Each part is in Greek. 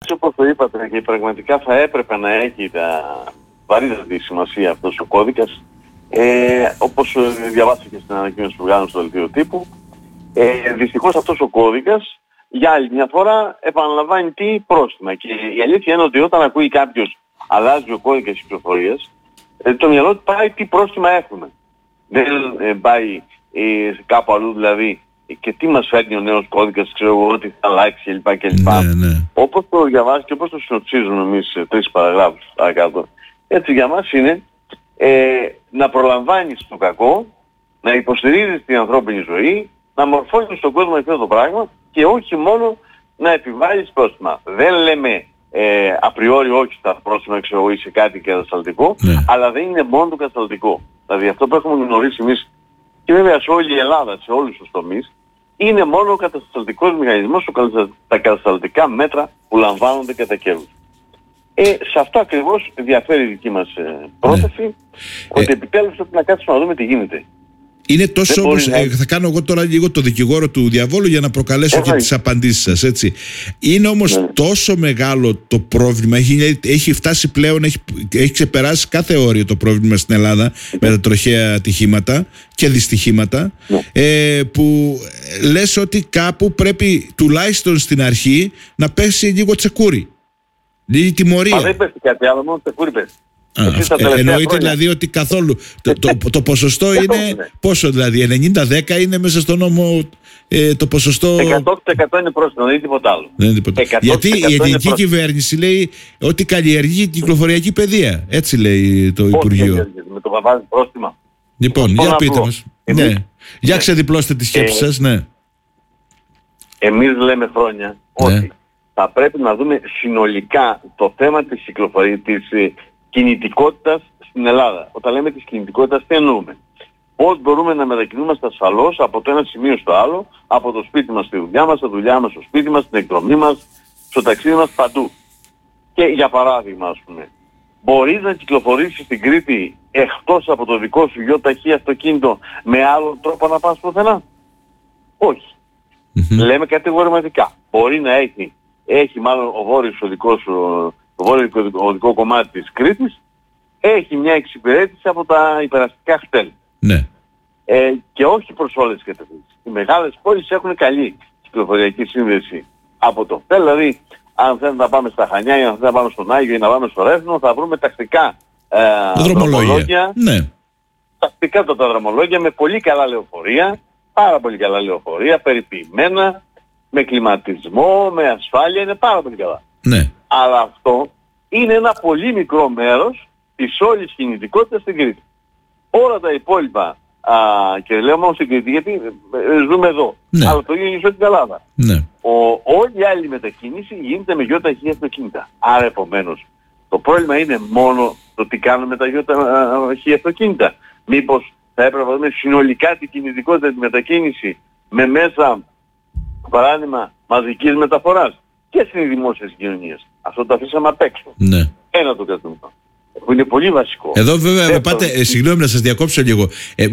έτσι όπως το είπατε, και πραγματικά θα έπρεπε να έχει βαρύτατη σημασία αυτός ο κώδικας, όπως διαβάσατε και στην ανακοίνωση που βγάλαμε στο δελτίο τύπου, δυστυχώς αυτός ο κώδικας για άλλη μια φορά επαναλαμβάνει τι πρόστιμα. Και η αλήθεια είναι ότι όταν ακούει κάποιος αλλάζει ο κώδικας κυκλοφορίας, το μυαλό του πάει τι πρόστιμα έχουμε. Δεν πάει κάπου αλλού δηλαδή και τι μας φέρνει ο νέος κώδικας, ξέρω εγώ, ότι θα αλλάξει κλπ. Ναι. Όπως το διαβάζει και όπως το συνοψίζουμε εμείς σε 3 παραγράφους παρακάτω, έτσι για μας είναι να προλαμβάνεις το κακό, να υποστηρίζεις την ανθρώπινη ζωή, να μορφώνεις στον κόσμο αυτό το πράγμα και όχι μόνο να επιβάλλεις πρόστιμα. Δεν λέμε απριόρι όχι στα πρόστιμα, ξέρω εγώ, ή σε κάτι κατασταλτικό, αλλά δεν είναι μόνο το κατασταλτικό. Δηλαδή αυτό που έχουμε γνωρίσει εμείς και βέβαια σε όλη η Ελλάδα, σε όλους τους τομείς, είναι μόνο ο κατασταλτικός μηχανισμός, τα κατασταλτικά μέτρα που λαμβάνονται κατά καιρούς. Σε αυτό ακριβώς διαφέρει η δική μας πρόταση, ότι επιτέλους πρέπει να κάτσουμε να δούμε τι γίνεται. Είναι τόσο όμως, θα κάνω εγώ τώρα λίγο το δικηγόρο του διαβόλου για να προκαλέσω και τις απαντήσεις σας, έτσι. Είναι όμως τόσο μεγάλο το πρόβλημα, έχει φτάσει πλέον, έχει ξεπεράσει κάθε όριο το πρόβλημα στην Ελλάδα με τα τροχαία ατυχήματα και δυστυχήματα, που λες ότι κάπου πρέπει τουλάχιστον στην αρχή να πέσει λίγο τσεκούρι, λίγη τιμωρία. Μα δεν πέσει κάτι άλλο, μόνο τσεκούρι πέσει. Εννοείται δηλαδή ότι καθόλου το ποσοστό είναι πόσο, δηλαδή 90-10 είναι μέσα στο νόμο το ποσοστό 100% είναι πρόστιμο, δεν είναι τίποτα άλλο. Γιατί η ελληνική κυβέρνηση λέει ότι καλλιεργεί κυκλοφοριακή παιδεία, έτσι λέει το Υπουργείο. Με το βαβάζει πρόστιμα. Λοιπόν, για πείτε μας. Για ξεδιπλώστε τη σκέψη σας. Εμείς λέμε χρόνια ότι θα πρέπει να δούμε συνολικά το θέμα της κυκλοφορίας, της κινητικότητας στην Ελλάδα. Όταν λέμε της κινητικότητας, τι εννοούμε? Πώς μπορούμε να μετακινούμαστε ασφαλώς από το ένα σημείο στο άλλο, από το σπίτι μας στη δουλειά μας, στη δουλειά μας στο σπίτι μας, στην εκδρομή μας, στο ταξίδι μας, παντού. Και για παράδειγμα, ας πούμε, μπορείς να κυκλοφορήσεις στην Κρήτη εκτός από το δικό σου ΙΟΤΑΧΗ αυτοκίνητο με άλλον τρόπο να πας πουθενά? Όχι. Λέμε κατηγορηματικά. Μπορεί να έχει μάλλον ο βόρειος το βόρειο οδικό κομμάτι της Κρήτης έχει μια εξυπηρέτηση από τα υπεραστικά χτέλ. Και όχι προς όλες τις κατευθύνσεις. Οι μεγάλες πόλεις έχουν καλή κυκλοφοριακή σύνδεση από το χτέλ, δηλαδή αν θέλουμε να πάμε στα Χανιά ή αν θέλουμε να πάμε στον Άγιο ή να πάμε στο Ρέθνο, θα βρούμε τακτικά δρομολόγια. Τακτικά τα δρομολόγια με πολύ καλά λεωφορεία, πάρα πολύ καλά λεωφορεία, περιποιημένα, με κλιματισμό, με ασφάλεια, είναι πάρα πολύ καλά. Αλλά αυτό είναι ένα πολύ μικρό μέρος της όλης κινητικότητας στην Κρήτη. Όλα τα υπόλοιπα, και λέω μόνο στην Κρήτη γιατί ζούμε εδώ, αλλά το ίδιο είναι στην Ελλάδα. Όλη η άλλη μετακίνηση γίνεται με ΙΟΤΑΧΗ αυτοκίνητα. Άρα επομένως το πρόβλημα είναι μόνο το τι κάνουμε με τα ΙΟΤΑΧΗ αυτοκίνητα. Μήπως θα έπρεπε να δούμε συνολικά την κινητικότητα, τη μετακίνηση με μέσα, παράδειγμα, μαζικής μεταφοράς και στις δημόσιες κοινωνίες. Αυτό το αφήσαμε απ' έξω. Ένα το κρατούμενο. Που είναι πολύ βασικό. Εδώ βέβαια με πάτε, συγγνώμη να σας διακόψω λίγο,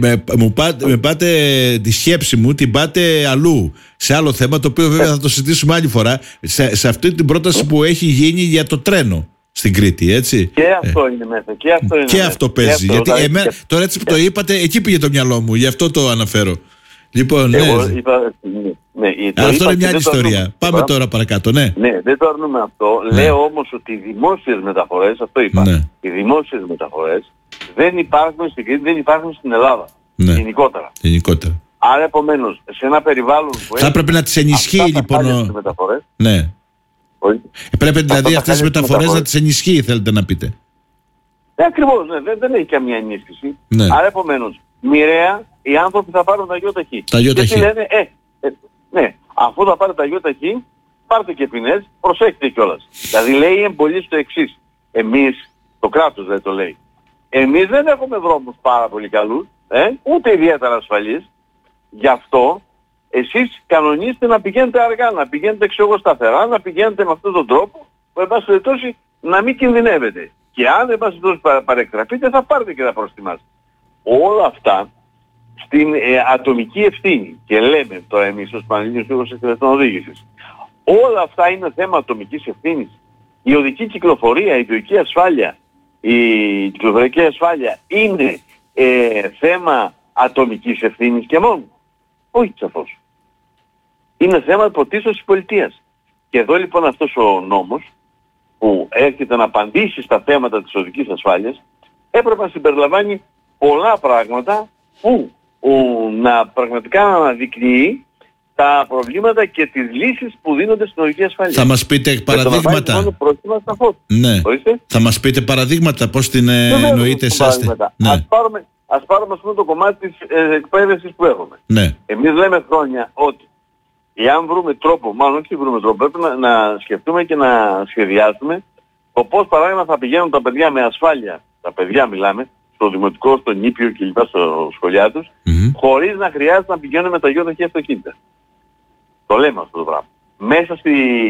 με πάτε τη σκέψη μου, την πάτε αλλού, σε άλλο θέμα, το οποίο βέβαια θα το συζητήσουμε άλλη φορά, σε αυτή την πρόταση που έχει γίνει για το τρένο στην Κρήτη, έτσι. Και αυτό είναι μέσα. Και αυτό παίζει. Γιατί τώρα έτσι που το είπατε, εκεί πήγε το μυαλό μου, γι' αυτό το αναφέρω. Λοιπόν, αυτό είναι μια άλλη ιστορία. Πάμε τώρα παρακάτω, Ναι, δεν το αρνούμε αυτό. Λέω όμως ότι οι δημόσιες μεταφορές, αυτό είπα, οι δημόσιες μεταφορές δεν υπάρχουν στην Κρήτη, δεν υπάρχουν στην Ελλάδα. Γενικότερα. Άρα επομένως, σε ένα περιβάλλον που θα έπρεπε να τις ενισχύει λοιπόν. Πρέπει δηλαδή αυτές τις μεταφορές να τις ενισχύει, θέλετε να πείτε. Ακριβώς, δεν έχει καμία ενίσχυση. Άρα επομένως, μοιραία οι άνθρωποι θα πάρουν τα ΙΟΤΑΧΗ. Και λένε, αφού θα πάρετε τα ΙΟΤΑΧΗ, πάρτε και ποινές, προσέχετε κιόλας. Δηλαδή λέει εμπολής το εξής. Εμείς, το κράτος δεν το λέει. Εμείς δεν έχουμε δρόμους πάρα πολύ καλούς, ούτε ιδιαίτερα ασφαλείς. Γι' αυτό εσείς κανονίστε να πηγαίνετε αργά, να πηγαίνετε σταθερά, να πηγαίνετε με αυτόν τον τρόπο, που εν πάση περιπτώσει να μην κινδυνεύετε. Και αν εν πάση περιπτώσει παρεκτραπείτε, θα πάρετε και τα πρόστιμα σας. Όλα αυτά στην ατομική ευθύνη. Και λέμε τώρα εμείς ως Πανελλήνιος Σύλλογος Εκτελεστών Οδήγησης, όλα αυτά είναι θέμα ατομικής ευθύνης. Η οδική κυκλοφορία, η οδική ασφάλεια, η κυκλοφορική ασφάλεια είναι θέμα ατομικής ευθύνης και μόνο? Όχι σαφώς. Είναι θέμα πρωτίστως της πολιτείας. Και εδώ λοιπόν αυτός ο νόμος που έρχεται να απαντήσει στα θέματα της οδικής ασφάλειας έπρεπε να συμπεριλαμβάνει πολλά πράγματα που να πραγματικά να αναδεικνύει τα προβλήματα και τις λύσεις που δίνονται στην οδική ασφάλεια. Θα μας πείτε παραδείγματα? Ναι. Θα μας πείτε παραδείγματα πώς την εννοείτε εσάς? Ναι. Ας πάρουμε ας πούμε το κομμάτι της εκπαίδευσης που έχουμε. Ναι. Εμείς λέμε χρόνια ότι εάν βρούμε τρόπο, μάλλον όχι βρούμε τρόπο, πρέπει να σκεφτούμε και να σχεδιάσουμε το πώς παράδειγμα θα πηγαίνουν τα παιδιά με ασφάλεια, τα παιδιά μιλάμε, στο δημοτικό, στο νήπιο κλπ. Στο σχολιά τους, χωρίς να χρειάζεται να πηγαίνουν με τα γιοταχή αυτοκίνητα. Το λέμε αυτό το πράγμα. Μέσα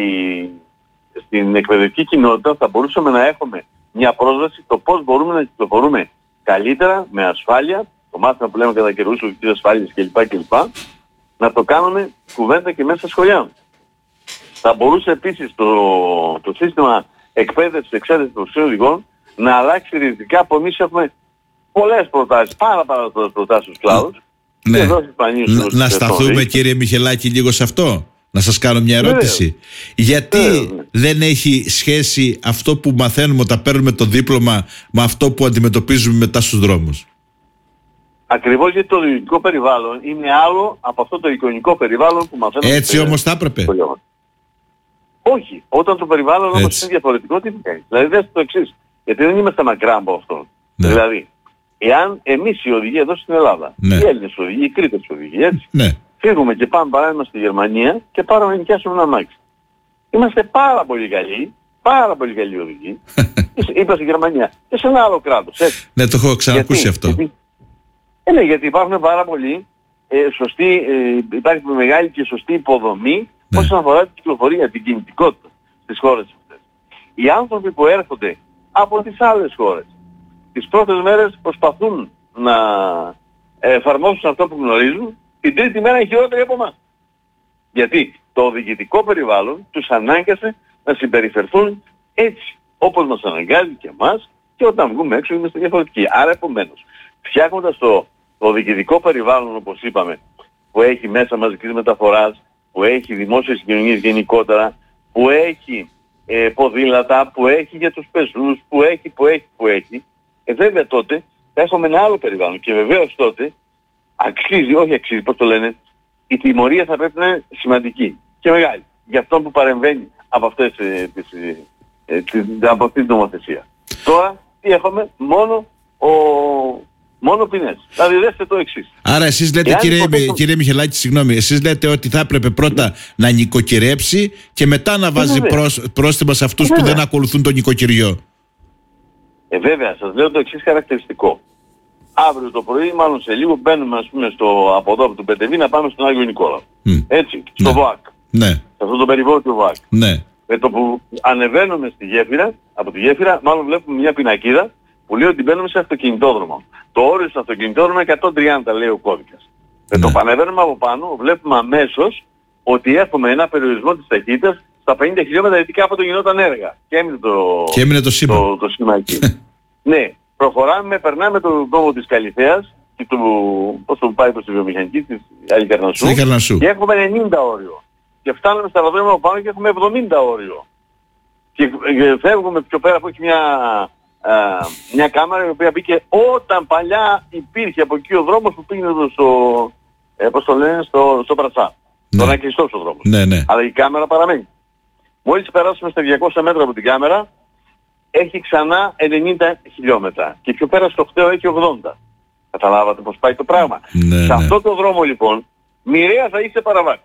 στην εκπαιδευτική κοινότητα θα μπορούσαμε να έχουμε μια πρόσβαση στο πώς μπορούμε να κυκλοφορούμε καλύτερα, με ασφάλεια, το μάθημα που λέμε κατά καιρούς οδικής ασφάλειας κλπ. Να το κάνουμε κουβέντα και μέσα στα σχολιά. Θα μπορούσε επίσης το σύστημα εκπαίδευσης, εξέτασης των οδηγών να αλλάξει ριζικά, που εμείς έχουμε πολλές προτάσεις, πάρα πολλές προτάσεις στους κλάδους. Ναι. Να σταθούμε κύριε Μιχελάκη λίγο σε αυτό. Να σας κάνω μια ερώτηση. Γιατί δεν έχει σχέση αυτό που μαθαίνουμε όταν παίρνουμε το δίπλωμα με αυτό που αντιμετωπίζουμε μετά στους δρόμους? Ακριβώς γιατί το διοικητικό περιβάλλον είναι άλλο από αυτό το εικονικό περιβάλλον που μαθαίνουμε. Έτσι όμως θα έπρεπε? Όχι. Όταν το περιβάλλον όμως είναι διαφορετικό, τι θα κάνει? Δηλαδή δες το εξής. Γιατί δεν είμαστε μακριά από αυτό. Ναι. Δηλαδή, εάν εμείς οι οδηγοί εδώ στην Ελλάδα, οι Έλληνες οδηγοί, οι Κρήτες οδηγοί, έτσι, φύγουμε και πάμε παράδειγμα στη Γερμανία και πάρουμε να νοικιάσουμε ένα αμάξι. Είμαστε πάρα πολύ καλοί οδηγοί. Είπα στη Γερμανία και σε ένα άλλο κράτος. Έτσι. Ναι, το έχω ξανακούσει αυτό. Ναι, γιατί υπάρχουν πάρα πολλοί σωστοί, υπάρχει μεγάλη και σωστή υποδομή όσον αφορά την κυκλοφορία, την κινητικότητα στις χώρες αυτές. Οι άνθρωποι που έρχονται από τις άλλες χώρες, τις πρώτες μέρες προσπαθούν να εφαρμόσουν αυτό που γνωρίζουν, την τρίτη μέρα είναι χειρότερη από εμάς. Γιατί το διοικητικό περιβάλλον τους ανάγκασε να συμπεριφερθούν έτσι, όπως μας αναγκάζει και εμάς, και όταν βγούμε έξω είμαστε διαφορετικοί. Άρα επομένως, φτιάχνοντας το διοικητικό περιβάλλον, όπως είπαμε, που έχει μέσα μαζικής μεταφοράς, που έχει δημόσιες κοινωνίες γενικότερα, που έχει ποδήλατα, που έχει για τους πεζούς, που έχει, βέβαια τότε θα έχουμε ένα άλλο περιβάλλον και βεβαίως τότε αξίζει, πώς το λένε, η τιμωρία θα πρέπει να είναι σημαντική και μεγάλη για αυτόν που παρεμβαίνει από αυτή την νομοθεσία. Τώρα τι έχουμε? Μόνο ποινές. Δηλαδή δέστε το εξής. Άρα εσείς λέτε κύριε Μιχελάκη, συγγνώμη, εσείς λέτε ότι θα έπρεπε πρώτα να νοικοκυρέψει και μετά να βάζει πρόστιμα σε αυτούς που δεν ακολουθούν το νοικοκυριό. Βέβαια, σας λέω το εξής χαρακτηριστικό. Αύριο το πρωί, μάλλον σε λίγο, μπαίνουμε ας πούμε από εδώ από τον Πεντεβή να πάμε στον Άγιο Νικόλαο. Έτσι, στο ΒΟΑΚ. Ναι. Σε αυτό το περιβόητο ΒΟΑΚ. Ναι. Με το που ανεβαίνουμε στη γέφυρα, από τη γέφυρα, μάλλον βλέπουμε μια πινακίδα που λέει ότι μπαίνουμε σε αυτοκινητόδρομο. Το όριο στο αυτοκινητόδρομο είναι 130, λέει ο κώδικας. Με το που ανεβαίνουμε από πάνω, βλέπουμε αμέσως ότι έχουμε ένα περιορισμό της ταχύτητας στα 50 χιλιόμετρα, γιατί κάποτε γινόταν έργα. Και έμεινε το σήμα εκεί. Ναι. Προχωράμε, περνάμε τον δρόμο της Καλυθέας και πώς το πάει προς τη βιομηχανική της Αλικαρνασσού και έχουμε 90 όριο. Και φτάνουμε στα αεροδρόμια από πάνω και έχουμε 70 όριο. Και φεύγουμε πιο πέρα που έχει μια κάμερα η οποία μπήκε όταν παλιά υπήρχε από εκεί ο δρόμος που πήγαινε στο Πρατσά. Τώρα είναι κλειστός ο δρόμος. Ναι. Αλλά η κάμερα παραμένει. Μόλις περάσουμε στα 200 μέτρα από την κάμερα, έχει ξανά 90 χιλιόμετρα. Και πιο πέρα στο χτέο έχει 80. Καταλάβατε πώς πάει το πράγμα. Σε αυτό το δρόμο λοιπόν, μοιραία θα είσαι παραβάτη.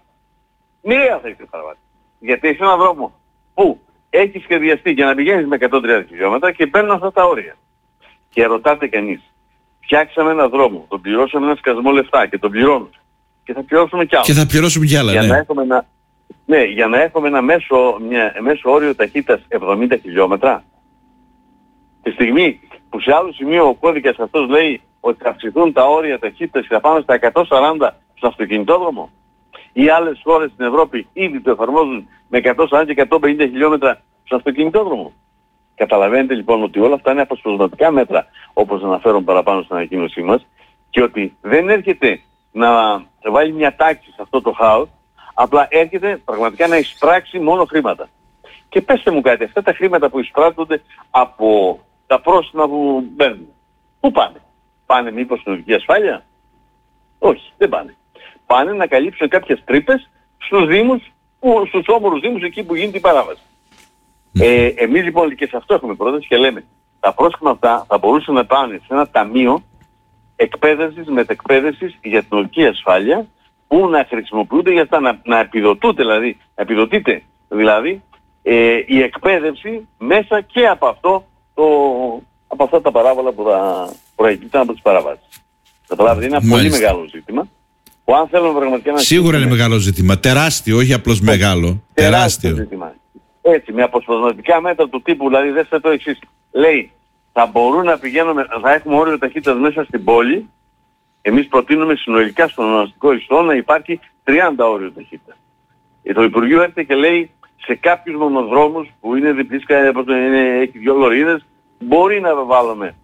Γιατί έχει έναν δρόμο που έχει σχεδιαστεί για να πηγαίνεις με 130 χιλιόμετρα και παίρνουν αυτά τα όρια. Και ρωτάτε κανείς, φτιάξαμε έναν δρόμο, τον πληρώσαμε ένα σκασμό λεφτά και τον πληρώνουμε. Και θα πληρώσουμε κι άλλα. Για να έχουμε ένα μέσο όριο ταχύτητας 70 χιλιόμετρα. Τη στιγμή που σε άλλο σημείο ο κώδικας αυτός λέει ότι θα αυξηθούν τα όρια ταχύτητας και θα πάμε στα 140 στο αυτοκινητόδρομο, ή άλλες χώρες στην Ευρώπη ήδη το εφαρμόζουν με 140 και 150 χιλιόμετρα στους στον αυτοκινητόδρομο. Καταλαβαίνετε λοιπόν ότι όλα αυτά είναι αποσπασματικά μέτρα, όπως αναφέρουν παραπάνω στην ανακοίνωσή μας, και ότι δεν έρχεται να βάλει μια τάξη σε αυτό το χάος, απλά έρχεται πραγματικά να εισπράξει μόνο χρήματα. Και πέστε μου κάτι, αυτά τα χρήματα που εισπράττονται από τα πρόστιμα που παίρνουν, πού πάνε? Πάνε μήπως στην οδική ασφάλεια? Όχι, δεν πάνε. Πάνε να καλύψουν κάποιες τρύπες στους δήμους, στους όμορους δήμους εκεί που γίνεται η παράβαση. Εμείς λοιπόν και σε αυτό έχουμε πρόταση και λέμε τα πρόστιμα αυτά θα μπορούσαν να πάνε σε ένα ταμείο εκπαίδευσης, μετεκπαίδευσης για την οδική ασφάλεια, που να χρησιμοποιούνται για αυτά, να επιδοτείται δηλαδή η εκπαίδευση μέσα και από από αυτά τα παράβολα που θα προηγηθούν από τις παραβάσεις. Καταλάβετε, είναι ένα πολύ μεγάλο ζήτημα. Που αν θέλουμε πραγματικά να... Σίγουρα είναι μεγάλο ζήτημα. Τεράστιο, όχι απλώς μεγάλο. Τεράστιο ζήτημα. Έτσι, με αποσπασματικά μέτρα του τύπου, δηλαδή δέστε το εξής. Λέει, θα μπορούν να πηγαίνουμε, θα έχουμε όριο ταχύτητας μέσα στην πόλη. Εμείς προτείνουμε συνολικά στον ονομαστικό ιστό να υπάρχει 30 όριο ταχύτητα. Το Υπουργείο έρχεται και λέει, σε κάποιους μονοδρόμους που είναι διπλής, έχει 2 λωρίδες, μπορεί να βάλουμε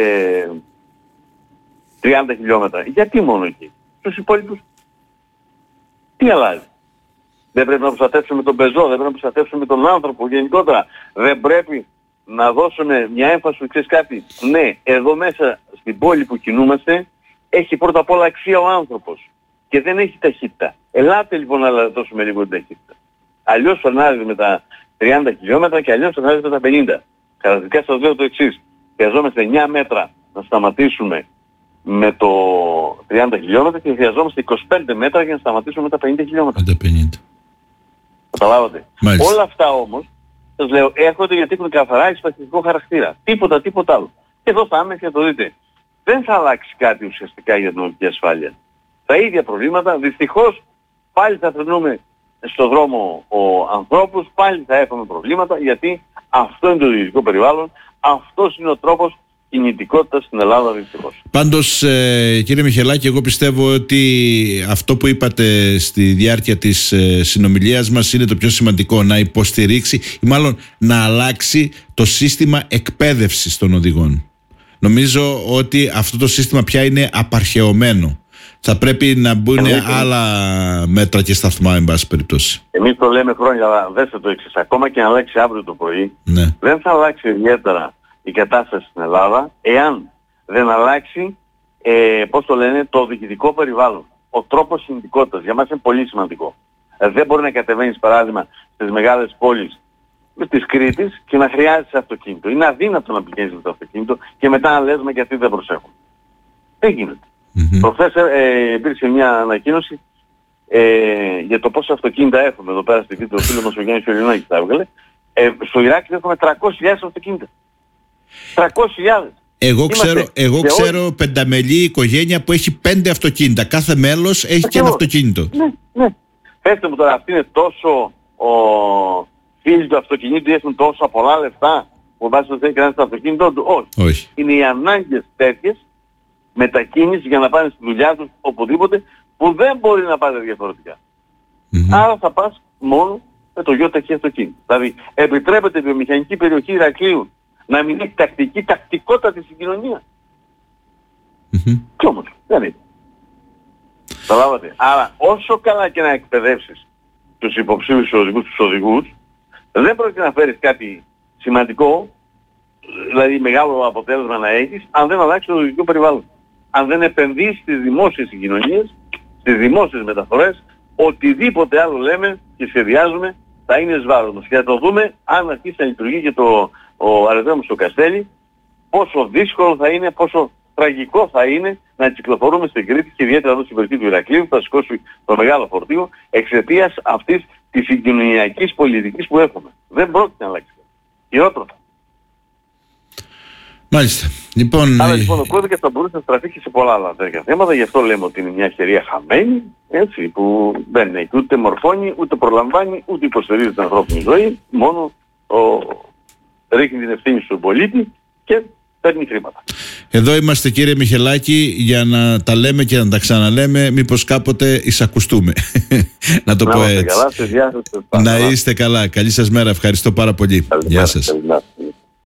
30 χιλιόμετρα. Γιατί μόνο εκεί? Στους υπόλοιπους τι αλλάζει? Δεν πρέπει να προστατεύσουμε τον πεζό, δεν πρέπει να προστατεύσουμε τον άνθρωπο γενικότερα? Δεν πρέπει να δώσουμε μια έμφαση, ξέρεις κάτι? Ναι, εδώ μέσα στην πόλη που κινούμαστε έχει πρώτα απ' όλα αξία ο άνθρωπος και δεν έχει ταχύτητα. Ελάτε λοιπόν να δώσουμε λίγο την ταχύτητα. Αλλιώς φρενάρει με τα 30 χιλιόμετρα και αλλιώς φρενάρει με τα 50. Καταρχικά σας λέω το εξής. Χρειαζόμαστε 9 μέτρα να σταματήσουμε με το 30 χιλιόμετρα και χρειαζόμαστε 25 μέτρα για να σταματήσουμε με τα 50 χιλιόμετρα. Καταλάβατε. Όλα αυτά όμως, σας λέω, έρχονται γιατί έχουν καθαρά εξπαστικό χαρακτήρα. Τίποτα άλλο. Και εδώ θα άμεσα το δείτε. Δεν θα αλλάξει κάτι ουσιαστικά για την οδική ασφάλεια. Τα ίδια προβλήματα, δυστυχώς, πάλι θα φρενούμε στον δρόμο ανθρώπους, πάλι θα έχουμε προβλήματα, γιατί αυτό είναι το ιδιωτικό περιβάλλον, αυτός είναι ο τρόπος κινητικότητας στην Ελλάδα δυστυχώς. Πάντως κύριε Μιχελάκη, εγώ πιστεύω ότι αυτό που είπατε στη διάρκεια της συνομιλίας μας είναι το πιο σημαντικό, να υποστηρίξει ή μάλλον να αλλάξει το σύστημα εκπαίδευσης των οδηγών. Νομίζω ότι αυτό το σύστημα πια είναι απαρχαιωμένο. Θα πρέπει να μπουν άλλα μέτρα και σταθμά, εν πάση περιπτώσει. Εμείς το λέμε χρόνια, αλλά δέστε το εξής. Ακόμα και να αλλάξει αύριο το πρωί, δεν θα αλλάξει ιδιαίτερα η κατάσταση στην Ελλάδα, εάν δεν αλλάξει, το διοικητικό περιβάλλον. Ο τρόπος κινητικότητας για μας είναι πολύ σημαντικό. Δεν μπορεί να κατεβαίνεις, παράδειγμα, στις μεγάλες πόλεις της Κρήτης και να χρειάζεσαι αυτοκίνητο. Είναι αδύνατο να πηγαίνεις με το αυτοκίνητο και μετά να λες γιατί δεν προσέχουν. Δεν γίνεται. Προχθές υπήρξε μια ανακοίνωση για το πόσα αυτοκίνητα έχουμε εδώ πέρα στη Κρήτη. Ο φίλος μας ο Γιάννης Φιωρινάκης τα έβγαλε. Στο Ηράκλειο έχουμε 300.000 αυτοκίνητα. 300.000. Εγώ ξέρω πενταμελή οικογένεια που έχει 5 αυτοκίνητα. Κάθε μέλος έχει και ένα αυτοκίνητο. Ναι. Πέστε μου τώρα, αυτοί είναι τόσο φίλοι του αυτοκινήτου, έχουν τόσα πολλά λεφτά που βάζει να θέλει κανένας το αυτοκίνητο του? Όχι. Είναι οι ανάγκες τέτοιες μετακίνησης για να πάνε στη δουλειά τους οπουδήποτε που δεν μπορεί να πάρει διαφορετικά. Άρα θα πας μόνο με το γιοταχή αυτοκίνητο. Δηλαδή επιτρέπεται η βιομηχανική περιοχή Ηρακλείου να μην έχει τακτικότατη συγκοινωνία. Κι όμως δεν είναι. Καταλάβατε. Άρα όσο καλά και να εκπαιδεύσεις τους υποψήφιους οδηγούς, δεν πρόκειται να φέρεις κάτι σημαντικό, δηλαδή μεγάλο αποτέλεσμα να έχεις, αν δεν αλλάξεις το οδηγικό περιβάλλον. Αν δεν επενδύσεις στις δημόσιες συγκοινωνίες, στις δημόσιες μεταφορές, οτιδήποτε άλλο λέμε και σχεδιάζουμε θα είναι εις βάρος μας. Και θα το δούμε αν αρχίσει να λειτουργεί και ο αεροδρόμιος στο Καστέλι, πόσο δύσκολο θα είναι, πόσο τραγικό θα είναι να κυκλοφορούμε στην Κρήτη και ιδιαίτερα εδώ στην περιοχή του Ηρακλείου που θα σηκώσει το μεγάλο φορτίο εξαιτίας αυτής της συγκοινωνιακής πολιτικής που έχουμε. Δεν πρόκειται να αλλάξει. Χειρότερο. Μάλιστα. Άρα λοιπόν ο κώδικας θα μπορούσε να στραφεί και σε πολλά άλλα τέτοια θέματα, γι' αυτό λέμε ότι είναι μια ευκαιρία χαμένη, έτσι, που δεν έχει ούτε μορφώνει, ούτε προλαμβάνει, ούτε υποστηρίζει την ανθρώπινη ζωή, μόνο ρίχνει την ευθύνη στον πολίτη και παίρνει χρήματα. Εδώ είμαστε, κύριε Μιχελάκη, για να τα λέμε και να τα ξαναλέμε, μήπως κάποτε εισακουστούμε. Να το πω έτσι. Καλά, να είστε καλά. Καλή σας μέρα. Ευχαριστώ πάρα πολύ. Γεια σας.